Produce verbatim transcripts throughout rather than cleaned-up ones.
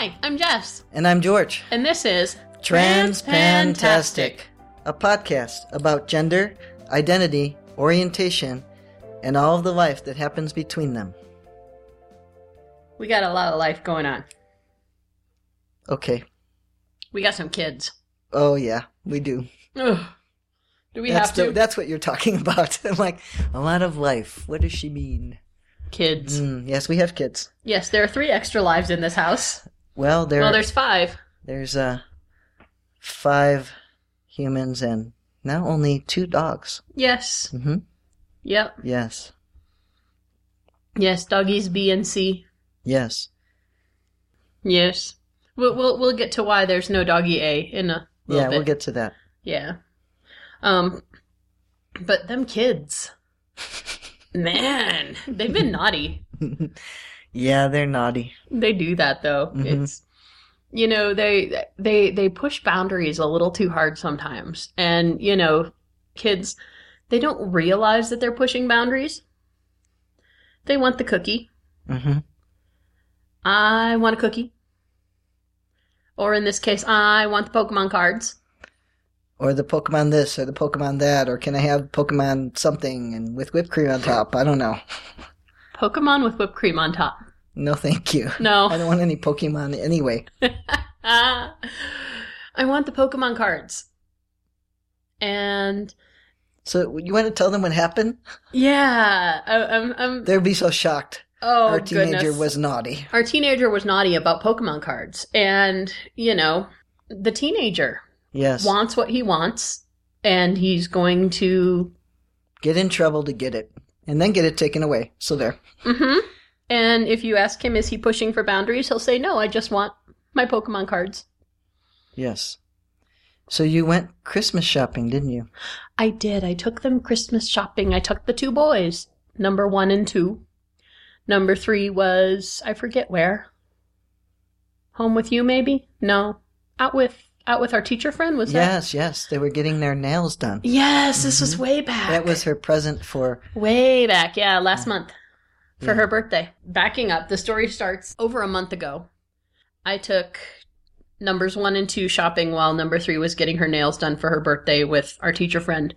Hi, I'm Jess. And I'm George. And this is Transpantastic, a podcast about gender, identity, orientation, and all of the life that happens between them. We got a lot of life going on. Okay. We got some kids. Oh, yeah, we do. Ugh. Do we that's have to? The, that's what you're talking about. I'm like, a lot of life. What does she mean? Kids. Mm, yes, we have kids. Yes, there are three extra lives in this house. Well, there. Well, there's five. There's uh, five humans and now only two dogs. Yes. Mm-hmm. Yep. Yes. Yes, doggies B and C. Yes. Yes. We'll we'll, we'll get to why there's no doggy A in a little Yeah, bit. we'll get to that. Yeah. Um, but them kids, man, they've been naughty. Yeah, they're naughty. They do that though. Mm-hmm. It's, you know, they they they push boundaries a little too hard sometimes, and you know, kids, they don't realize that they're pushing boundaries. They want the cookie. Mm-hmm. I want a cookie. Or in this case, I want the Pokemon cards. Or the Pokemon this, or the Pokemon that, or can I have Pokemon something and with whipped cream on top? I don't know. Pokemon with whipped cream on top. No, thank you. No. I don't want any Pokemon anyway. I want the Pokemon cards. And... So, you want to tell them what happened? Yeah. I, I'm, I'm... They'd be so shocked. Oh, Our teenager goodness. was naughty. Our teenager was naughty about Pokemon cards. And, you know, the teenager Yes. wants what he wants, and he's going to... Get in trouble to get it. And then get it taken away. So there. Mm-hmm. And if you ask him, is he pushing for boundaries? He'll say, no, I just want my Pokemon cards. Yes. So you went Christmas shopping, didn't you? I did. I took them Christmas shopping. I took the two boys, number one and two. Number three was, I forget where. Home with you, maybe? No. Out with out with our teacher friend, was that? Yes, yes. They were getting their nails done. Yes, this Mm-hmm. was way back. That was her present for... Way back, yeah, last month. For Yeah. her birthday. Backing up, the story starts over a month ago. I took numbers one and two shopping while number three was getting her nails done for her birthday with our teacher friend.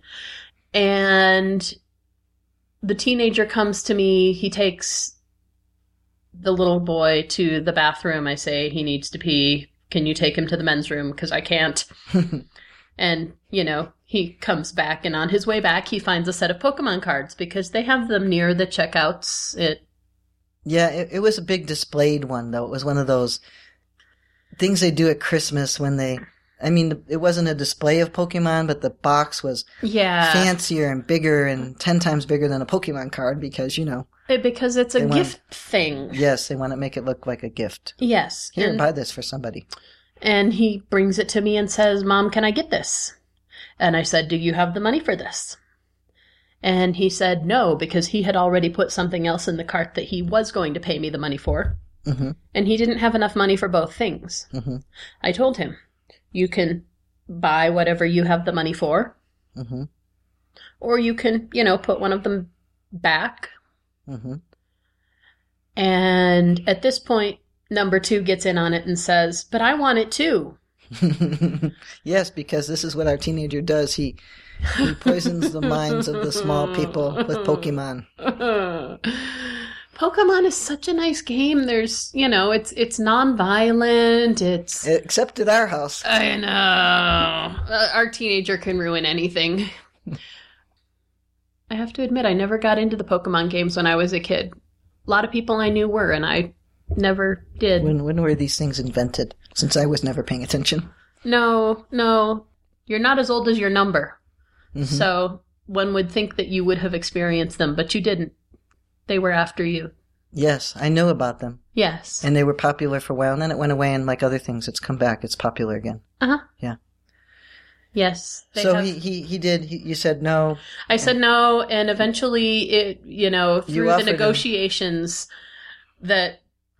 And the teenager comes to me. He takes the little boy to the bathroom. I say he needs to pee. Can you take him to the men's room? Because I can't. And, you know, he comes back, and on his way back, he finds a set of Pokemon cards because they have them near the checkouts. It Yeah, it, it was a big displayed one, though. It was one of those things they do at Christmas when they... I mean, it wasn't a display of Pokemon, but the box was yeah, fancier and bigger and ten times bigger than a Pokemon card because, you know... It, because it's a They want- gift thing. Yes, they want to make it look like a gift. Yes. Here, and, buy this for somebody. and he brings it to me and says, Mom, can I get this? And I said, do you have the money for this? And he said no, because he had already put something else in the cart that he was going to pay me the money for. Mm-hmm. And he didn't have enough money for both things. Mm-hmm. I told him, you can buy whatever you have the money for, Mm-hmm. or you can, you know, put one of them back. Mm-hmm. And at this point, number two gets in on it and says, but I want it too. Yes, because this is what our teenager does. He he poisons the minds of the small people with Pokemon. Pokemon is such a nice game. There's, you know, it's it's non-violent. It's... Except at our house. I know. Uh, our teenager can ruin anything. I have to admit, I never got into the Pokemon games when I was a kid. A lot of people I knew were, and I never did. When when were these things invented? Since I was never paying attention. No, no. You're not as old as your number. Mm-hmm. So one would think that you would have experienced them, but you didn't. They were after you. Yes, I know about them. Yes. And they were popular for a while, and then it went away, and like other things, it's come back. It's popular again. Uh-huh. Yeah. Yes. They So have... he, he, he did, he, you said no. I said no, and eventually, it you know, through You the offered him- negotiations that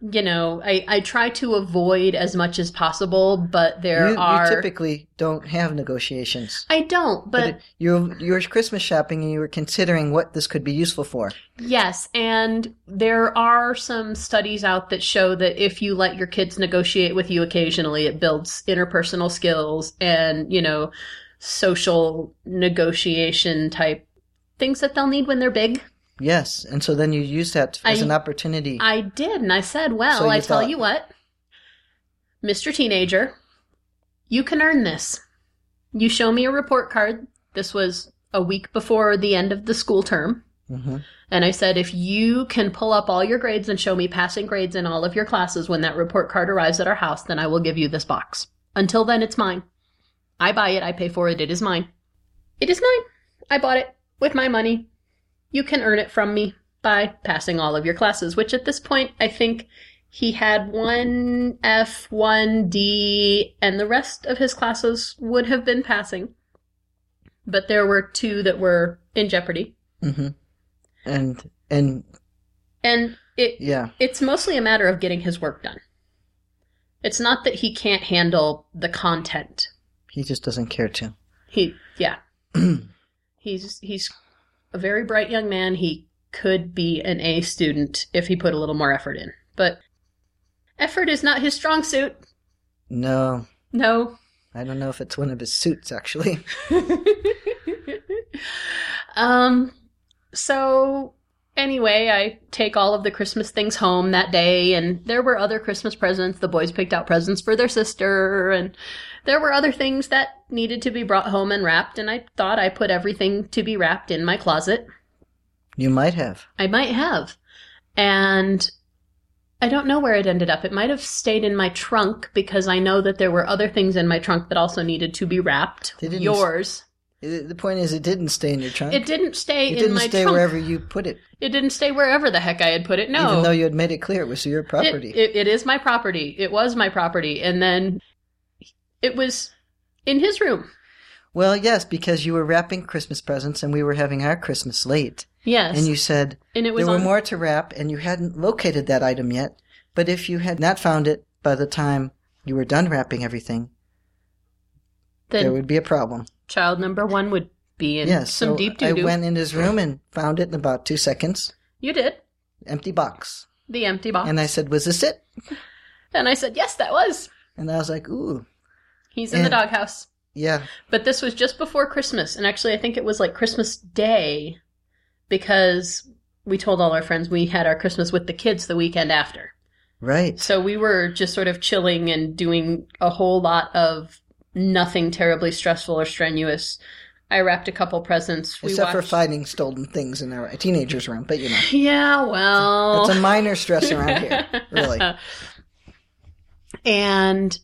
you know, I, I try to avoid as much as possible, but there you, are... You typically don't have negotiations. I don't, but... but it, you you were Christmas shopping and you were considering what this could be useful for. Yes, and there are some studies out that show that if you let your kids negotiate with you occasionally, it builds interpersonal skills and, you know, social negotiation type things that they'll need when they're big. Yes, and so then you use that as I, an opportunity. I did, and I said, well, So you I tell thought- you what, Mister Teenager, you can earn this. You show me a report card. This was a week before the end of the school term. Mm-hmm. And I said, if you can pull up all your grades and show me passing grades in all of your classes when that report card arrives at our house, then I will give you this box. Until then, it's mine. I buy it. I pay for it. It is mine. It is mine. I bought it with my money. You can earn it from me by passing all of your classes, which at this point, I think he had one F, one D, and the rest of his classes would have been passing. But there were two that were in jeopardy. Mm-hmm. And, and, And it yeah. it's mostly a matter of getting his work done. It's not that he can't handle the content. He just doesn't care to. He, yeah. he's, he's a very bright young man. He could be an A student if he put a little more effort in. But effort is not his strong suit. No. No. I don't know if it's one of his suits, actually. um, so anyway, I take all of the Christmas things home that day, and there were other Christmas presents. The boys picked out presents for their sister, and there were other things that needed to be brought home and wrapped, and I thought I put everything to be wrapped in my closet. You might have. I might have. And I don't know where it ended up. It might have stayed in my trunk because I know that there were other things in my trunk that also needed to be wrapped. They didn't Yours. s- The point is, it didn't stay in your trunk. It didn't stay It in didn't my stay trunk. wherever you put it. It didn't stay wherever the heck I had put it. No. Even though you had made it clear it was your property. It, it, it is my property. It was my property. And then it was in his room. Well, yes, because you were wrapping Christmas presents and we were having our Christmas late. Yes. And you said and it was there were on, more to wrap and you hadn't located that item yet. But if you had not found it by the time you were done wrapping everything, then there would be a problem. child number one would be in Yes, some so deep I doo-doo. went in his room and found it in about two seconds. You did. Empty box. The empty box. And I said, was this it? And I said, yes, that was. And I was like, ooh. He's in the And- doghouse. Yeah. But this was just before Christmas. And actually, I think it was like Christmas Day because we told all our friends we had our Christmas with the kids the weekend after. Right. So we were just sort of chilling and doing a whole lot of nothing terribly stressful or strenuous. I wrapped a couple presents. We Except for watched... finding stolen things in our teenager's room, but you know. Yeah, well... That's a minor stress around here, really. And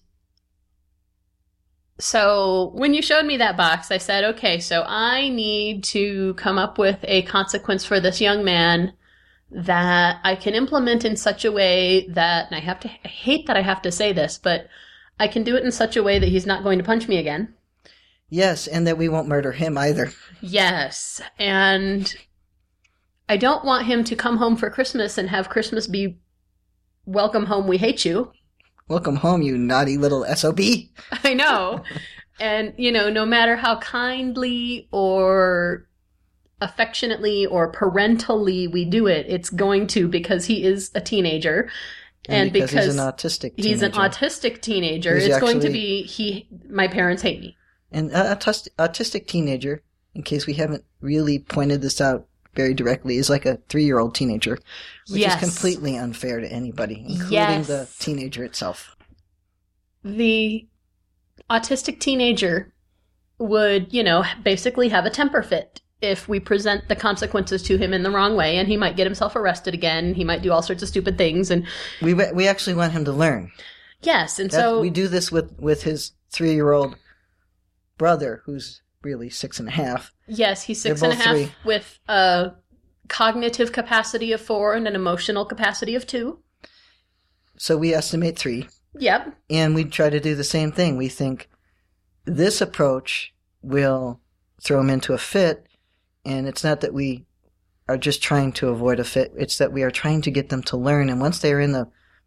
so when you showed me that box, I said, okay, so I need to come up with a consequence for this young man that I can implement in such a way that, and I have to, I hate that I have to say this, but I can do it in such a way that he's not going to punch me again. Yes, and that we won't murder him either. Yes, and I don't want him to come home for Christmas and have Christmas be, welcome home, we hate you. Welcome home, you naughty little S O B. I know. And, you know, no matter how kindly or affectionately or parentally we do it, it's going to because he is a teenager. And, And because, because he's an autistic teenager. He's an autistic teenager. Who's It's going to actually- be, he, my parents hate me. An uh, autis- autistic teenager, in case we haven't really pointed this out very directly, is like a three-year-old teenager, which Yes. is completely unfair to anybody, including Yes. the teenager itself. The autistic teenager would, you know, basically have a temper fit if we present the consequences to him in the wrong way, and he might get himself arrested again. He might do all sorts of stupid things. And We we actually want him to learn. yes, and That- so we do this with, with his three-year-old brother, who's really six and a half. yes, he's They're six and a both half three. with a cognitive capacity of four and an emotional capacity of two. So we estimate three. Yep. And we try to do the same thing. We think this approach will throw them into a fit, and it's not that we are just trying to avoid a fit, it's that we are trying to get them to learn. And once they are in the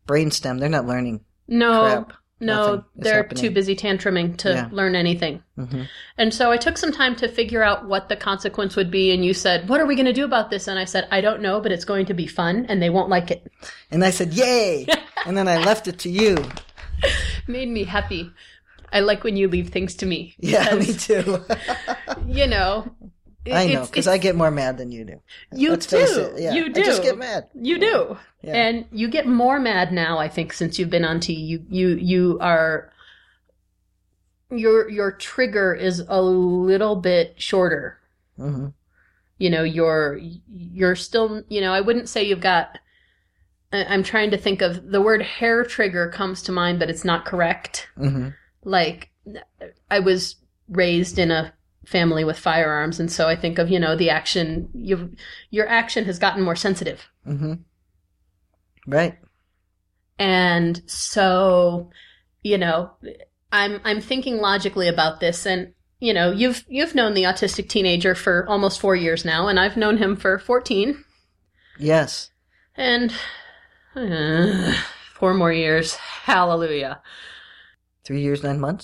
brainstem. They're not learning. No, Crap. no, Nothing is they're happening. too busy tantruming to Yeah. learn anything. Mm-hmm. And so I took some time to figure out what the consequence would be. And you said, what are we going to do about this? And I said, I don't know, but it's going to be fun and they won't like it. And I said, yay! And then I left it to you. Made me happy. I like when you leave things to me. Yeah, me because, too. You know. it- I know, it's- because it's- I get more mad than you do. You Let's do. face it. Yeah, You I do. just get mad. You do. Yeah. And you get more mad now, I think, since you've been on T. You you you are your your trigger is a little bit shorter. Mm-hmm. You know, you're you're still, you know, I wouldn't say you've got I- I'm trying to think of the word hair trigger comes to mind, but it's not correct. Mm-hmm. Like I was raised in a family with firearms, and so I think of, you know, the action you your action has gotten more sensitive. Mm-hmm. Right. And so, you know, I'm I'm thinking logically about this, and you know, you've you've known the autistic teenager for almost four years now, and I've known him for fourteen, Yes. and uh, four more years. Hallelujah. Three years, nine months.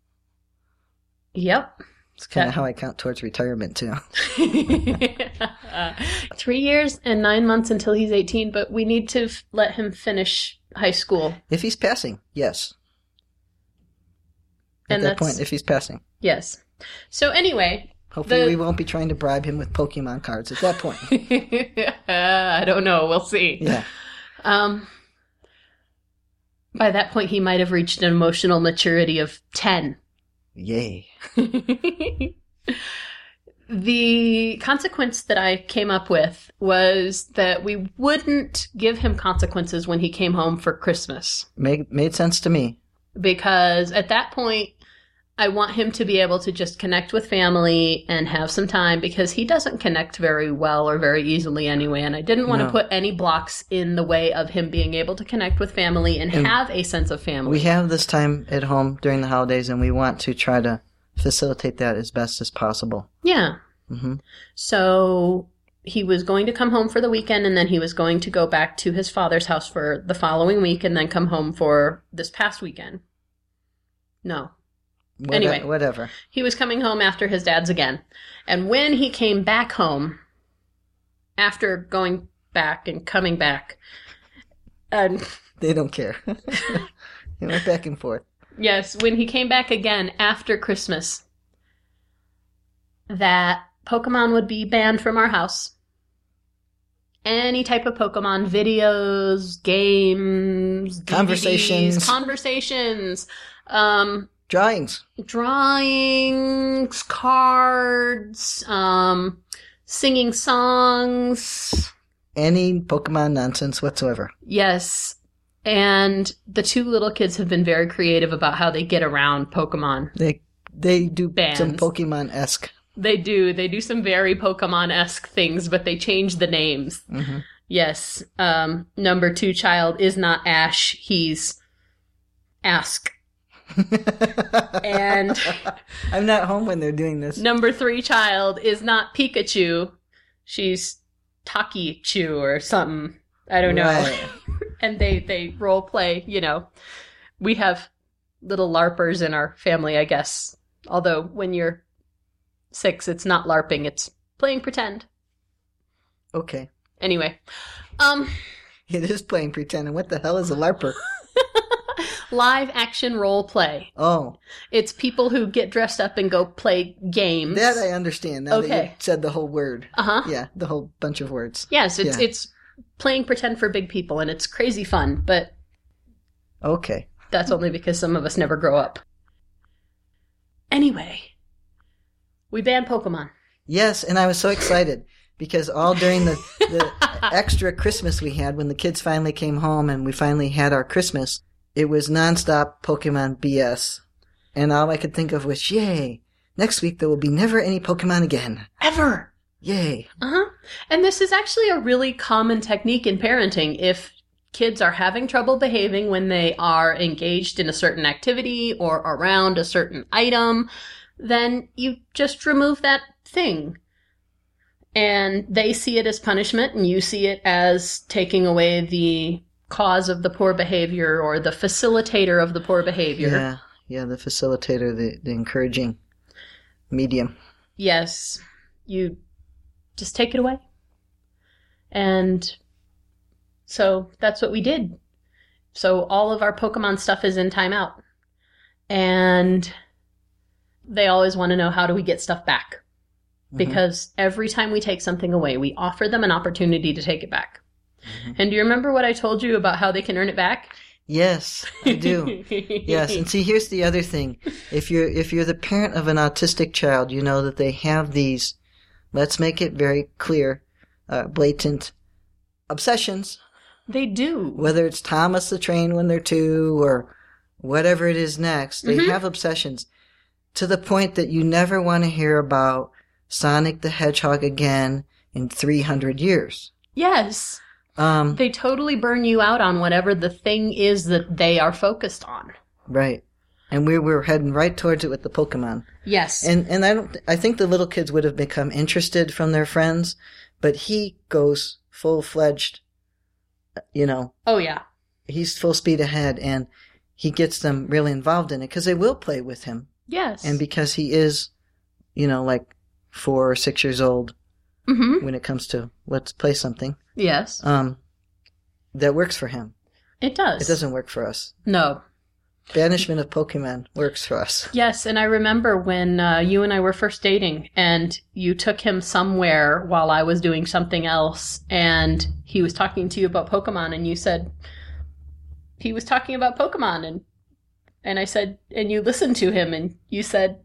Yep. It's kind of That- how I count towards retirement too. Uh, three years and nine months until he's eighteen, but we need to f- let him finish high school. If he's passing, yes. At And that that's- point, if he's passing. Yes. So anyway, Hopefully The- we won't be trying to bribe him with Pokemon cards at that point. I don't know. We'll see. Yeah. Um, by that point, he might have reached an emotional maturity of ten. Yay. The consequence that I came up with was that we wouldn't give him consequences when he came home for Christmas. Made, made sense to me. Because at that point, I want him to be able to just connect with family and have some time, because he doesn't connect very well or very easily anyway. And I didn't want No. to put any blocks in the way of him being able to connect with family and, And have a sense of family. We have this time at home during the holidays, and we want to try to facilitate that as best as possible. Yeah. Mm-hmm. So he was going to come home for the weekend, and then he was going to go back to his father's house for the following week and then come home for this past weekend. No. What- Anyway. Whatever. He was coming home after his dad's again. And when he came back home, after going back and coming back, and They don't care. They went back and forth. yes, when he came back again after Christmas, that Pokemon would be banned from our house. Any type of Pokemon videos, games, D V Ds, Conversations. conversations, um, Drawings. drawings, cards, um, singing songs. Any Pokemon nonsense whatsoever. Yes. And the two little kids have been very creative about how they get around Pokemon. They they do Bands. some Pokemon-esque. They do. They do some very Pokemon-esque things, but they change the names. Mm-hmm. Yes. Um, number two child is not Ash. He's Ask. And I'm not home when they're doing this. number three child is not Pikachu. She's Taki-Chu or something. I don't know. Right. And they, they role play, you know. We have little LARPers in our family, I guess. Although when you're six, it's not LARPing, it's playing pretend. Okay. Anyway. Um, It is playing pretend. And what the hell is a LARPer? live action role play. Oh, It's people who get dressed up and go play games. that I understand. Now that Okay. you said the whole word. Uh-huh. Yeah, the whole bunch of words. Yes, it's Yeah. it's playing pretend for big people, and it's crazy fun, but Okay. that's only because some of us never grow up. Anyway, we banned Pokemon. Yes, and I was so excited because all during the, the extra Christmas we had, when the kids finally came home and we finally had our Christmas, it was nonstop Pokemon B S. And all I could think of was, yay, next week there will be never any Pokemon again. Ever! Yay. Uh-huh. And this is actually a really common technique in parenting. If kids are having trouble behaving when they are engaged in a certain activity or around a certain item, then you just remove that thing. And they see it as punishment, and you see it as taking away the cause of the poor behavior or the facilitator of the poor behavior. Yeah, yeah, the facilitator, the, the encouraging medium. Yes, you just take it away. And so that's what we did. So all of our Pokemon stuff is in timeout. And they always want to know, how do we get stuff back? Mm-hmm. Because every time we take something away, we offer them an opportunity to take it back. Mm-hmm. And do you remember what I told you about how they can earn it back? Yes, I do. Yes, and see, here's the other thing. If you're if you're the parent of an autistic child, you know that they have these, let's make it very clear, uh, blatant obsessions. They do. Whether it's Thomas the Train when they're two or whatever it is next, they mm-hmm. have obsessions to the point that you never want to hear about Sonic the Hedgehog again in three hundred years. Yes. Um, they totally burn you out on whatever the thing is that they are focused on. Right. And we were heading right towards it with the Pokemon. Yes. And and I don't I think the little kids would have become interested from their friends, but he goes full-fledged, you know. Oh, yeah. He's full speed ahead, and he gets them really involved in it because they will play with him. Yes. And because he is, you know, like four or six years old mm-hmm. when it comes to let's play something. Yes. Um, that works for him. It does. It doesn't work for us. No. Banishment of Pokemon works for us. Yes, and I remember when uh, you and I were first dating, and you took him somewhere while I was doing something else, and he was talking to you about Pokemon, and you said, he was talking about Pokemon, and and I said, and you listened to him, and you said,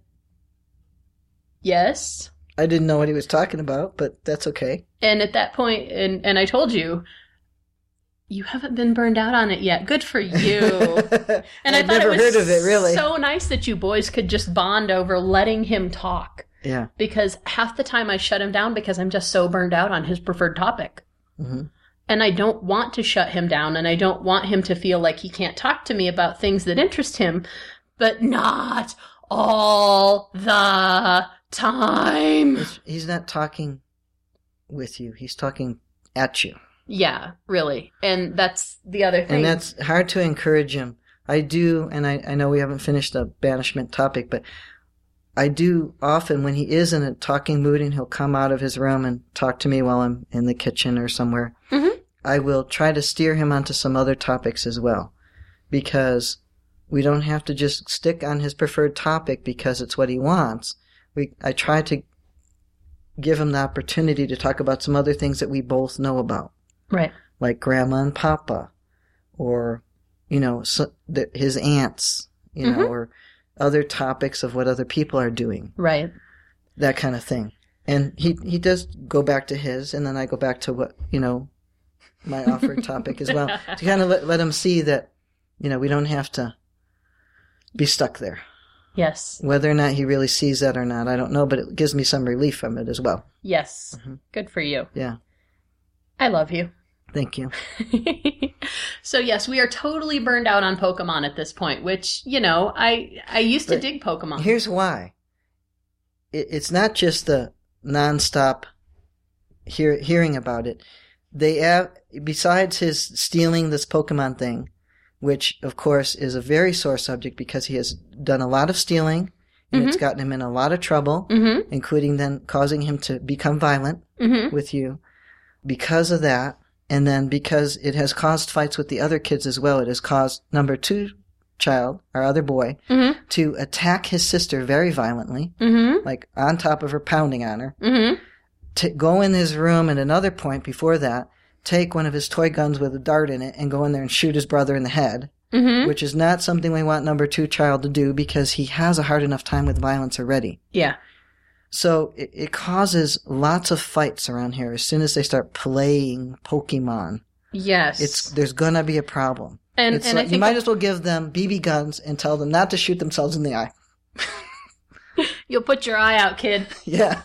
yes. I didn't know what he was talking about, but that's okay. And at that point, and, and I told you, you haven't been burned out on it yet. Good for you. And I've I thought never it was heard of it, really. So nice that you boys could just bond over letting him talk. Yeah. Because half the time I shut him down because I'm just so burned out on his preferred topic. Mm-hmm. And I don't want to shut him down, and I don't want him to feel like he can't talk to me about things that interest him, but not all the time. He's, he's not talking with you. He's talking at you. Yeah, really. And that's the other thing. And that's hard to encourage him. I do, and I, I know we haven't finished the banishment topic, but I do often, when he is in a talking mood and he'll come out of his room and talk to me while I'm in the kitchen or somewhere, mm-hmm. I will try to steer him onto some other topics as well. Because we don't have to just stick on his preferred topic because it's what he wants. We I try to give him the opportunity to talk about some other things that we both know about. Right. Like Grandma and Papa, or, you know, so, the, his aunts, you mm-hmm. know, or other topics of what other people are doing. Right. That kind of thing. And he, he does go back to his, and then I go back to what, you know, my offered topic as well. To kind of let, let him see that, you know, we don't have to be stuck there. Yes. Whether or not he really sees that or not, I don't know, but it gives me some relief from it as well. Yes. Mm-hmm. Good for you. Yeah. I love you. Thank you. So yes, we are totally burned out on Pokemon at this point, which, you know, I I used to but dig Pokemon. Here's why. It, it's not just the nonstop hear, hearing about it. They have, besides his stealing this Pokemon thing, which, of course, is a very sore subject because he has done a lot of stealing, and mm-hmm. it's gotten him in a lot of trouble, mm-hmm. including then causing him to become violent mm-hmm. with you. Because of that, and then because it has caused fights with the other kids as well, it has caused number two child, our other boy, mm-hmm. to attack his sister very violently, mm-hmm. like on top of her, pounding on her. Mm-hmm. To go in his room at another point before that, take one of his toy guns with a dart in it and go in there and shoot his brother in the head, mm-hmm. which is not something we want number two child to do because he has a hard enough time with violence already. Yeah. So it, it causes lots of fights around here as soon as they start playing Pokemon. Yes. It's there's going to be a problem. And, it's and like, I think you might that, as well give them B B guns and tell them not to shoot themselves in the eye. You'll put your eye out, kid. Yeah.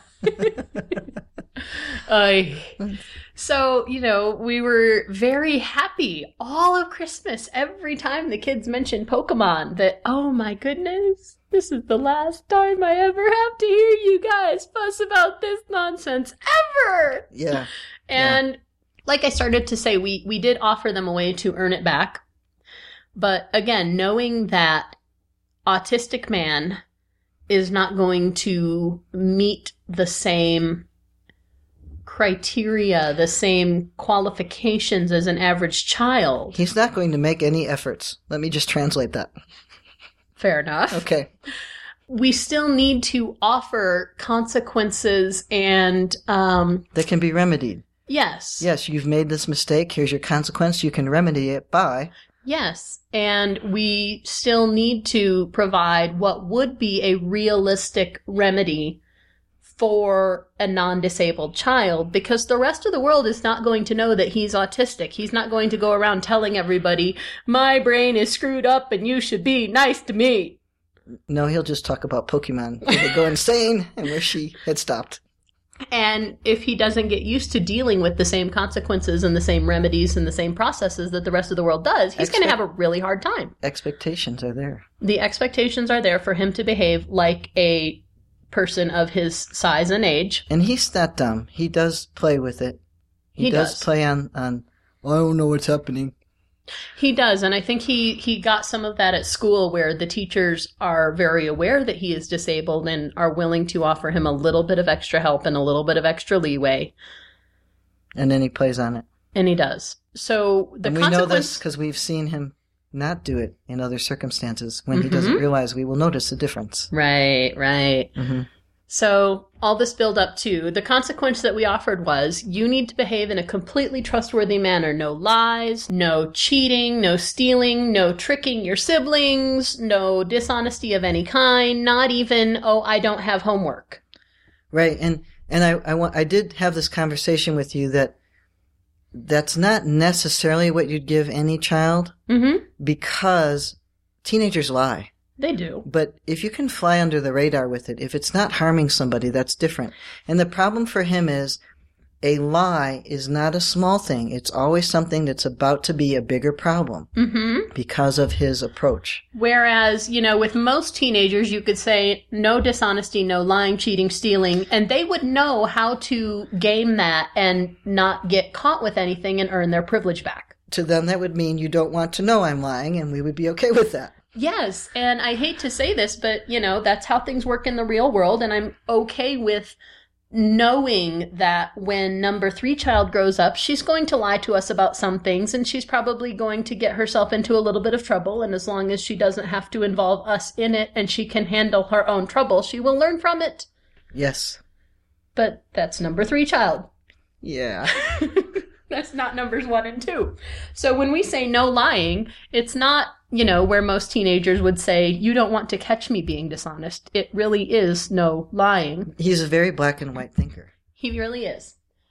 uh, so, you know, we were very happy all of Christmas every time the kids mentioned Pokemon that, oh my goodness, this is the last time I ever have to hear you guys fuss about this nonsense ever. Yeah. And yeah. like I started to say, we, we did offer them a way to earn it back. But again, knowing that autistic man is not going to meet the same criteria, the same qualifications as an average child. He's not going to make any efforts. Let me just translate that. Fair enough. Okay. We still need to offer consequences and... Um, that can be remedied. Yes. Yes, you've made this mistake. Here's your consequence. You can remedy it by... Yes. And we still need to provide what would be a realistic remedy for a non-disabled child, because the rest of the world is not going to know that he's autistic. He's not going to go around telling everybody, my brain is screwed up and you should be nice to me. No, he'll just talk about Pokemon. They go insane, and where she had stopped. And if he doesn't get used to dealing with the same consequences and the same remedies and the same processes that the rest of the world does, he's Expect- going to have a really hard time. Expectations are there. The expectations are there for him to behave like a person of his size and age. And he's not dumb. He does play with it. He, he does, does play on, on, well, I don't know what's happening. He does, and I think he, he got some of that at school, where the teachers are very aware that he is disabled and are willing to offer him a little bit of extra help and a little bit of extra leeway. And then he plays on it. And he does. So the and we consequence... know this because we've seen him not do it in other circumstances. When mm-hmm. he doesn't realize, we will notice a difference. Right, right. Mm-hmm. So all this build up to the consequence that we offered was, you need to behave in a completely trustworthy manner. No lies, no cheating, no stealing, no tricking your siblings, no dishonesty of any kind, not even, oh, I don't have homework. Right. And, and I, I want, I did have this conversation with you that that's not necessarily what you'd give any child, mm-hmm. because teenagers lie. They do. But if you can fly under the radar with it, if it's not harming somebody, that's different. And the problem for him is, a lie is not a small thing. It's always something that's about to be a bigger problem mm-hmm. because of his approach. Whereas, you know, with most teenagers, you could say no dishonesty, no lying, cheating, stealing, and they would know how to game that and not get caught with anything and earn their privilege back. To them, that would mean you don't want to know I'm lying, and we would be okay with that. Yes, and I hate to say this, but, you know, that's how things work in the real world, and I'm okay with knowing that when number three child grows up, she's going to lie to us about some things, and she's probably going to get herself into a little bit of trouble, and as long as she doesn't have to involve us in it and she can handle her own trouble, she will learn from it. Yes. But that's number three child. Yeah. That's not numbers one and two. So when we say no lying, it's not, you know, where most teenagers would say, you don't want to catch me being dishonest. It really is no lying. He's a very black and white thinker. He really is.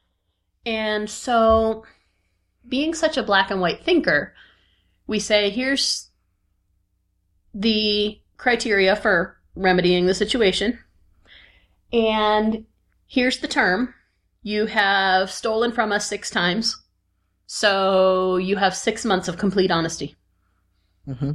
And so, being such a black and white thinker, we say, here's the criteria for remedying the situation. And here's the term. You have stolen from us six times, so you have six months of complete honesty. Mm-hmm.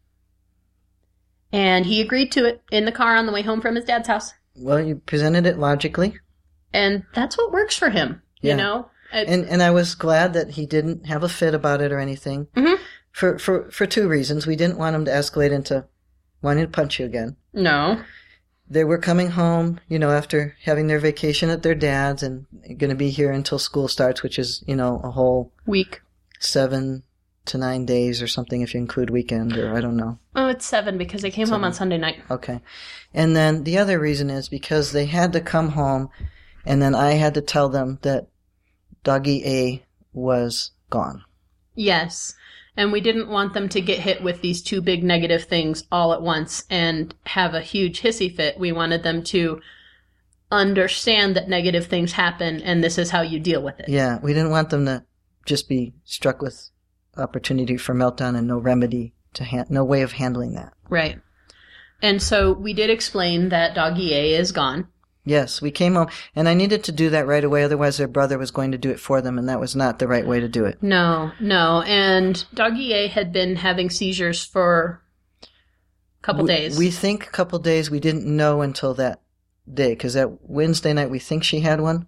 And he agreed to it in the car on the way home from his dad's house. Well, you presented it logically. And that's what works for him, yeah. you know? It, and and I was glad that he didn't have a fit about it or anything. Mm-hmm. For, for, for two reasons. We didn't want him to escalate into wanting to punch you again. No. They were coming home, you know, after having their vacation at their dad's and going to be here until school starts, which is, you know, a whole week. Seven to nine days or something if you include weekend, or I don't know. Oh, it's seven because they came seven. home on Sunday night. Okay. And then the other reason is because they had to come home, and then I had to tell them that Doggy A was gone. Yes. And we didn't want them to get hit with these two big negative things all at once and have a huge hissy fit. We wanted them to understand that negative things happen and this is how you deal with it. Yeah, we didn't want them to just be struck with opportunity for meltdown and no remedy, to ha- no way of handling that. Right. And so we did explain that Doggy A is gone. Yes, we came home, and I needed to do that right away, otherwise their brother was going to do it for them, and that was not the right way to do it. No, no, and Doggy A had been having seizures for a couple we, days. We think a couple days, we didn't know until that day, because that Wednesday night we think she had one.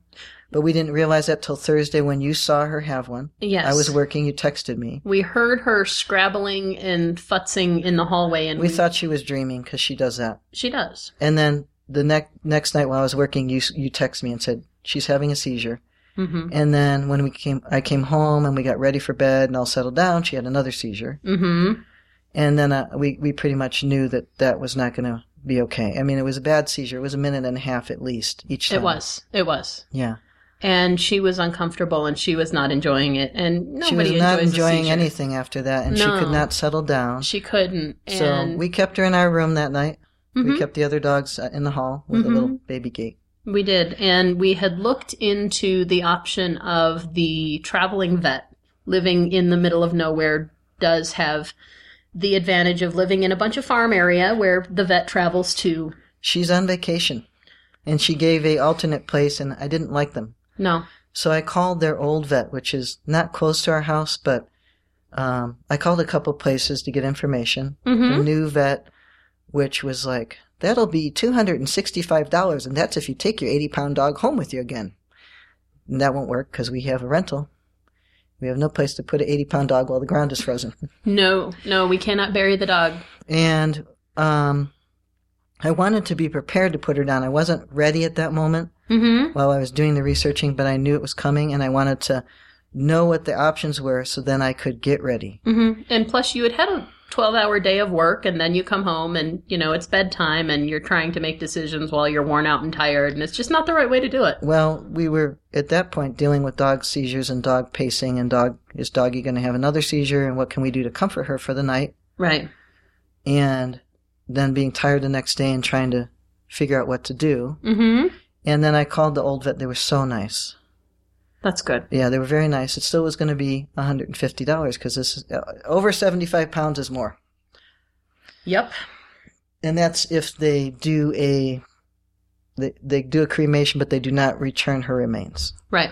But we didn't realize that till Thursday when you saw her have one. Yes. I was working. You texted me. We heard her scrabbling and futzing in the hallway. And We, we thought she was dreaming because she does that. She does. And then the next next night while I was working, you you texted me and said, she's having a seizure. Mm-hmm. And then when we came, I came home and we got ready for bed and all settled down, she had another seizure. Mm-hmm. And then uh, we, we pretty much knew that that was not going to be okay. I mean, it was a bad seizure. It was a minute and a half at least each time. It was. It was. Yeah. And she was uncomfortable and she was not enjoying it. And nobody She was not enjoys a enjoying seizure. anything after that, and No. she could not settle down. She couldn't. So And we kept her in our room that night. Mhm. We kept the other dogs uh, in the hall with Mhm. a little baby gate. we did. And we had looked into the option of the traveling vet living in the middle of nowhere does have the advantage of living in a bunch of farm area where the vet travels to. She's on vacation, and she gave a alternate place, and I didn't like them. No. So I called their old vet, which is not close to our house, but um, I called a couple places to get information. Mm-hmm. The new vet, which was like, that'll be two hundred sixty-five dollars, and that's if you take your eighty-pound dog home with you again. And that won't work because we have a rental. We have no place to put an eighty-pound dog while the ground is frozen. No, no, we cannot bury the dog. And um, I wanted to be prepared to put her down. I wasn't ready at that moment Mm-hmm. while I was doing the researching, but I knew it was coming, and I wanted to know what the options were so then I could get ready. Mm-hmm. And plus, you had had a twelve-hour day of work, and then you come home, and, you know, it's bedtime, and you're trying to make decisions while you're worn out and tired, and it's just not the right way to do it. Well, we were at that point dealing with dog seizures and dog pacing, and dog is doggy going to have another seizure, and what can we do to comfort her for the night? Right. And then being tired the next day and trying to figure out what to do. Mm-hmm. And then I called the old vet. They were so nice. That's good. Yeah, they were very nice. It still was going to be one hundred fifty dollars because this is uh, over seventy-five pounds is more. Yep. And that's if they do a they, they do a cremation, but they do not return her remains. Right.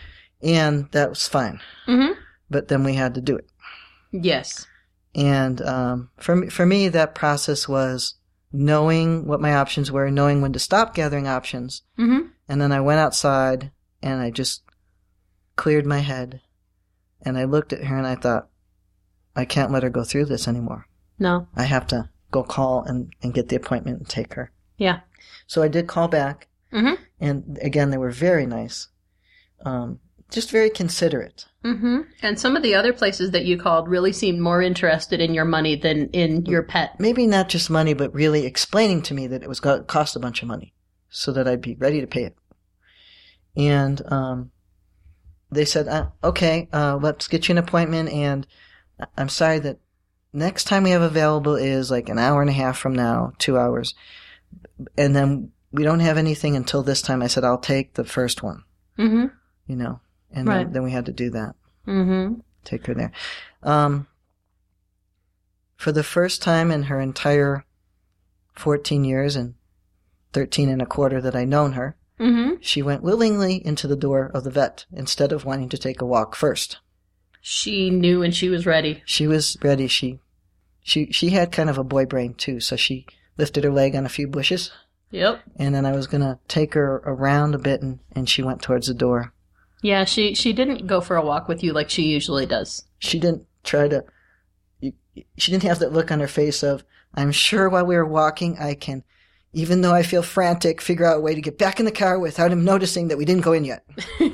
And that was fine. Mm-hmm. But then we had to do it. Yes. And um, for me, for me, that process was knowing what my options were, knowing when to stop gathering options, Mm-hmm. and then I went outside and I just cleared my head, and I looked at her and I thought, I can't let her go through this anymore. No. I have to go call and, and get the appointment and take her. Yeah. So I did call back, Mm-hmm. and again, they were very nice, um, just very considerate. Mm-hmm. And some of the other places that you called really seemed more interested in your money than in your pet. Maybe not just money, but really explaining to me that it was going to cost a bunch of money so that I'd be ready to pay it. And um, they said, uh, okay, uh, let's get you an appointment. And I'm sorry that next time we have available is like an hour and a half from now, two hours. And then we don't have anything until this time. I said, I'll take the first one, Mm-hmm. you know. And Right. then, then we had to do that. Mm-hmm. Take her there. Um, for the first time in her entire fourteen years and thirteen and a quarter that I known her, Mm-hmm. she went willingly into the door of the vet instead of wanting to take a walk first. She knew and she was ready. She was ready. She, she, she had kind of a boy brain too, so she lifted her leg on a few bushes, Yep. and then I was gonna take her around a bit, and, and she went towards the door. Yeah, she, she didn't go for a walk with you like she usually does. She didn't try to, she didn't have that look on her face of, I'm sure while we were walking, I can, even though I feel frantic, figure out a way to get back in the car without him noticing that we didn't go in yet.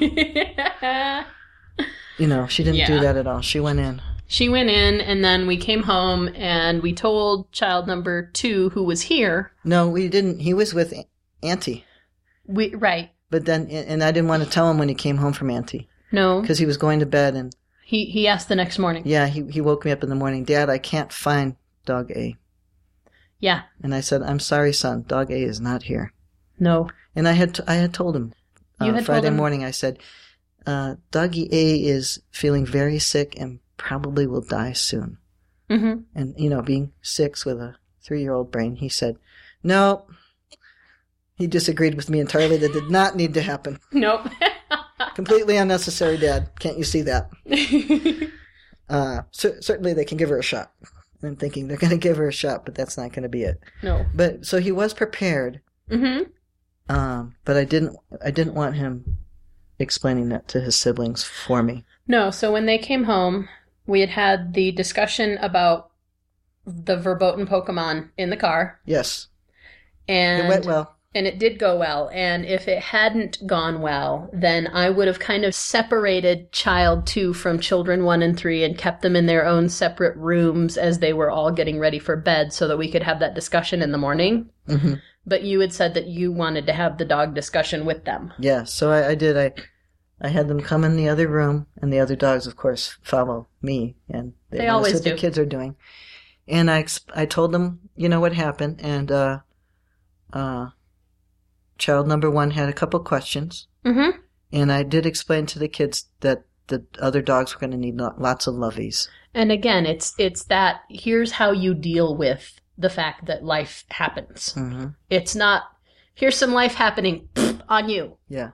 You know, she didn't do Yeah. that at all. She went in. She went in, and then we came home, and we told child number two, who was here. No, we didn't. He was with Auntie. We right. But then, and I didn't want to tell him when he came home from Auntie No. because he was going to bed, and He he asked the next morning. yeah, he, he woke me up in the morning. Dad, I can't find dog A. Yeah. And I said, I'm sorry, son. Dog A is not here. No. And I had t- I had told him uh, You had told Friday him? morning. I said, uh, Doggy A is feeling very sick and probably will die soon. Mm-hmm. And you know, being six with a three-year-old brain, he said, no. He disagreed with me entirely. That did not need to happen. Nope. Completely unnecessary, Dad. Can't you see that? Uh, cer- certainly they can give her a shot. I'm thinking they're going to give her a shot, but that's not going to be it. No. But so he was prepared. Mm-hmm. Um, but I didn't. I didn't want him explaining that to his siblings for me. No, so when they came home, we had had the discussion about the verboten Pokemon in the car. Yes. And it went well. And it did go well. And if it hadn't gone well, then I would have kind of separated child two from children one and three and kept them in their own separate rooms as they were all getting ready for bed so that we could have that discussion in the morning. Mm-hmm. But you had said that you wanted to have the dog discussion with them. Yeah, so I, I did. I I had them come in the other room, and the other dogs, of course, follow me. And they, they they always what do. The kids are doing. And I, I told them, you know, what happened, and uh, uh, child number one had a couple questions. Mm-hmm. And I did explain to the kids that the other dogs were going to need lots of loveys. And again, it's it's that, here's how you deal with the fact that life happens. Mm-hmm. It's not, here's some life happening on you. Yeah.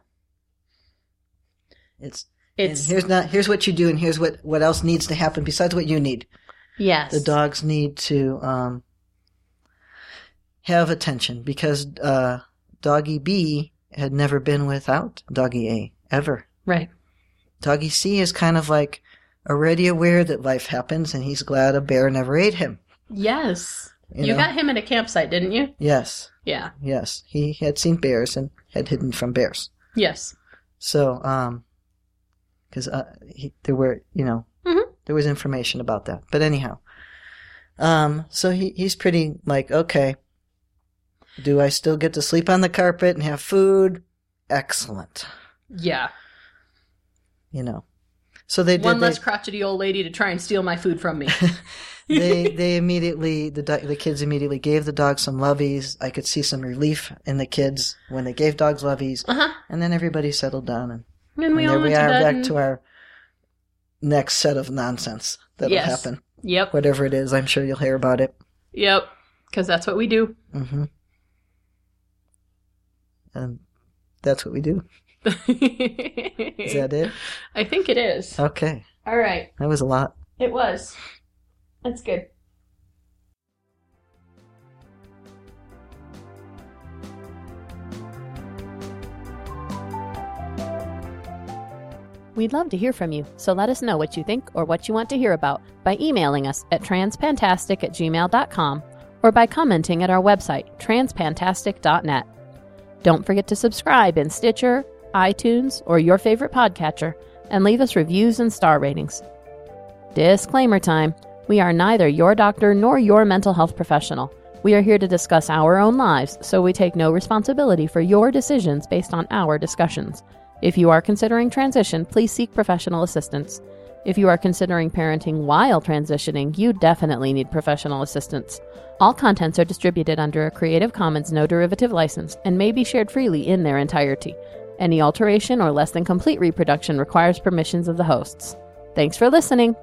It's, it's and here's not, here's what you do, and here's what, what else needs to happen besides what you need. Yes. The dogs need to um, have attention because uh, Doggy B had never been without Doggy A, ever. Right. Doggy C is kind of like already aware that life happens, and he's glad a bear never ate him. Yes. You, you know? got him at a campsite, didn't you? Yes. Yeah. Yes. He had seen bears and had hidden from bears. Yes. So, um, because uh, he, there were, you know, mm-hmm. there was information about that. But anyhow, um, so he, he's pretty like, okay, do I still get to sleep on the carpet and have food? Excellent. Yeah. You know, so they did. One less they, crotchety old lady to try and steal my food from me. they they immediately the the kids immediately gave the dogs some loveys. I could see some relief in the kids when they gave dogs loveys, uh-huh. and then everybody settled down, and, and, we and all there we went are to bed back and... to our next set of nonsense that'll yes. happen. Yep. Whatever it is, I'm sure you'll hear about it. Yep. Because that's what we do. Mm-hmm. And that's what we do. Is that it? I think it is. Okay. All right. That was a lot. It was. That's good. We'd love to hear from you, so let us know what you think or what you want to hear about by emailing us at transpantastic at gmail dot com or by commenting at our website, transpantastic dot net. Don't forget to subscribe in Stitcher, iTunes, or your favorite podcatcher, and leave us reviews and star ratings. Disclaimer time. We are neither your doctor nor your mental health professional. We are here to discuss our own lives, so we take no responsibility for your decisions based on our discussions. If you are considering transition, please seek professional assistance. If you are considering parenting while transitioning, you definitely need professional assistance. All contents are distributed under a Creative Commons no derivative license and may be shared freely in their entirety. Any alteration or less than complete reproduction requires permissions of the hosts. Thanks for listening!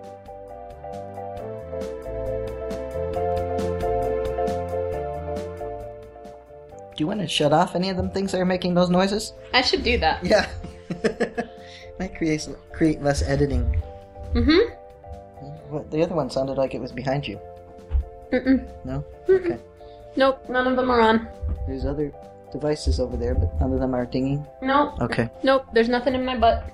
Do you want to shut off any of them things that are making those noises? I should do that. Yeah. Might create, create less editing. Mm-hmm. What, the other one sounded like it was behind you. Mm-mm. No? Mm-mm. Okay. Nope, none of them are on. There's other devices over there, but none of them are dinging? Nope. Okay. Nope, there's nothing in my butt.